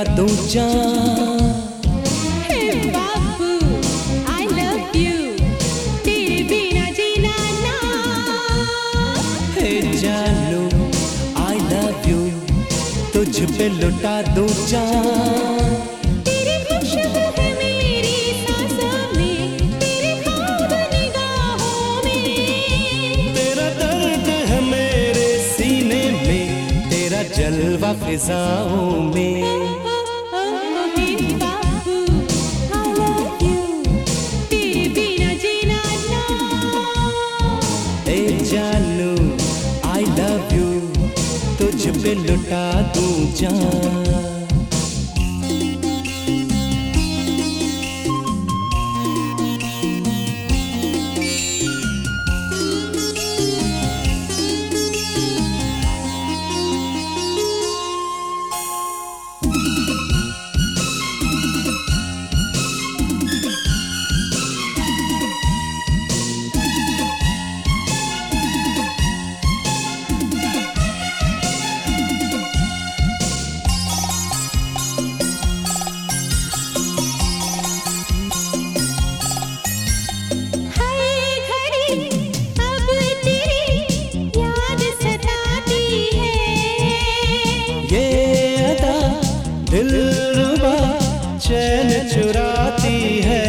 दूं जान। हे बाबू I love you, तेरे बिना जीना ना। हे जानू I love you, तुझ पे लुटा दूं जान। तेरी खुशबू है मेरी सांसों में, तेरे ख्वाब निगाहों में। तेरा दर्द है मेरे सीने में, तेरा जलवा फिजाओं में। हे बाबू I love you, तेरे बिना जीना ना। ए जानू I love you, तुझ पे लुटा दूं जान। दिलरुबा चैन चुराती है।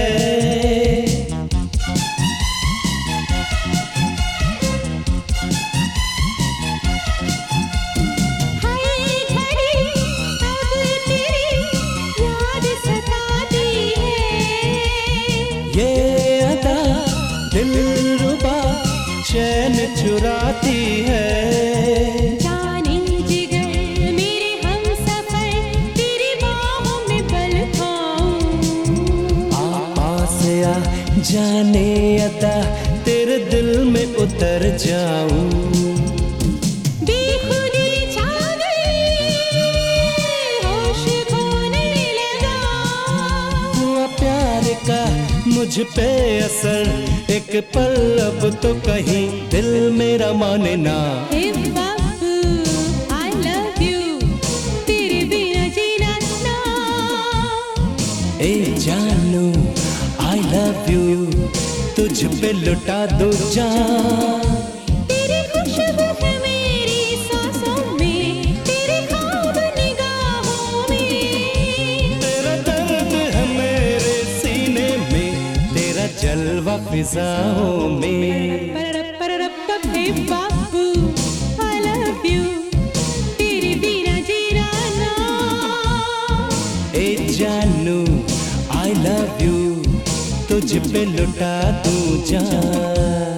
हाय घड़ी अब तेरी याद सताती है। ये अदा दिलरुबा चैन चुराती है। जाने अता तेरे दिल में उतर जाऊं। बेखुदी छा गई, होश खोने लगा। हुआ प्यार का मुझ पे असर, एक पल अब तो कहीं दिल मेरा माने ना। हे बाबू I love you, तेरे बिना जीना ना। ए जानू I love you, तुझ पे लुटा दूं जान। तेरी खुशबू है मेरी सांसों में, तेरे ख्वाब निगाहों में। तेरा दर्द है मेरे सीने में, तेरा जलवा फिजाओं में। हे बाबू I love you, तेरे बिना जीना ना। ए जानू I love you, तुझ पे लुटा दूं जान।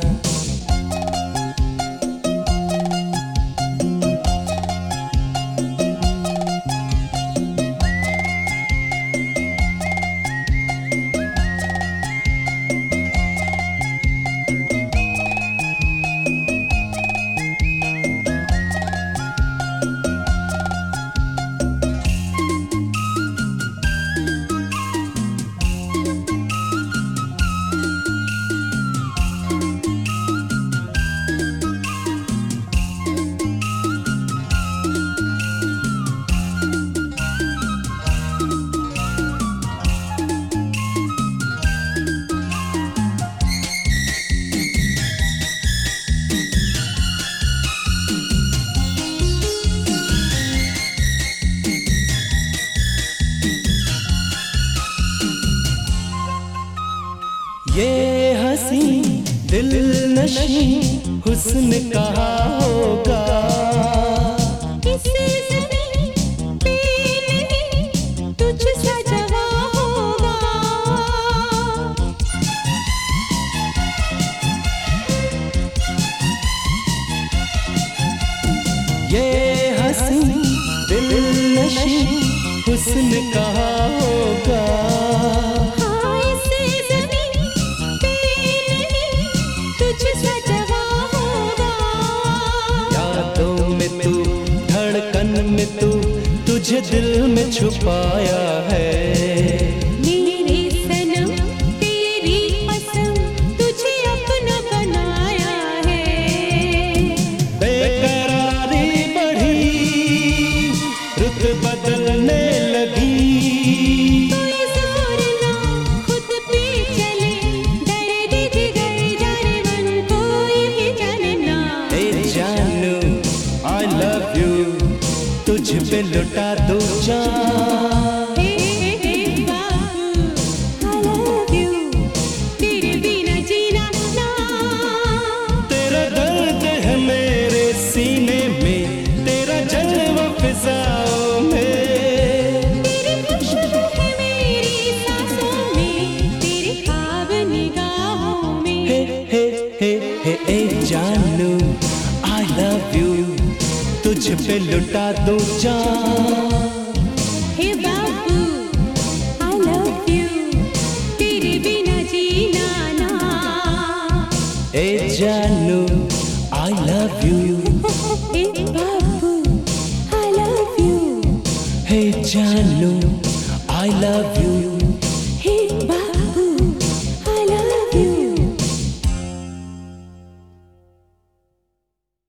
ये हंसी दिल नशी हुस्न कहाँ होगा। इस ज़मीं पे नहीं तुझ सा जवां होगा। ये हंसी दिल नशी हुस्न कहाँ होगा। में तू तुझे दिल में छुपाया है। मेरे सनम तेरी कसम तुझे अपना बनाया है। बेकरारी बढ़ी रुत बदलने लगी, पे लुटा दूं जान। तेरा दर्द है मेरे सीने में, तेरा जलवा फिजाओं में, तेरी खुशबू है मेरी सांसों में, तेरे ख्वाब निगाहों में। हे जानू आई लव यू, तुझ पे लुटा दूं जान। हे बाबू आई लव यू, तेरे बिना जीना ना। हे जानू आई लव यू, हे बाबू आई लव यू, हे जानू आई लव यू।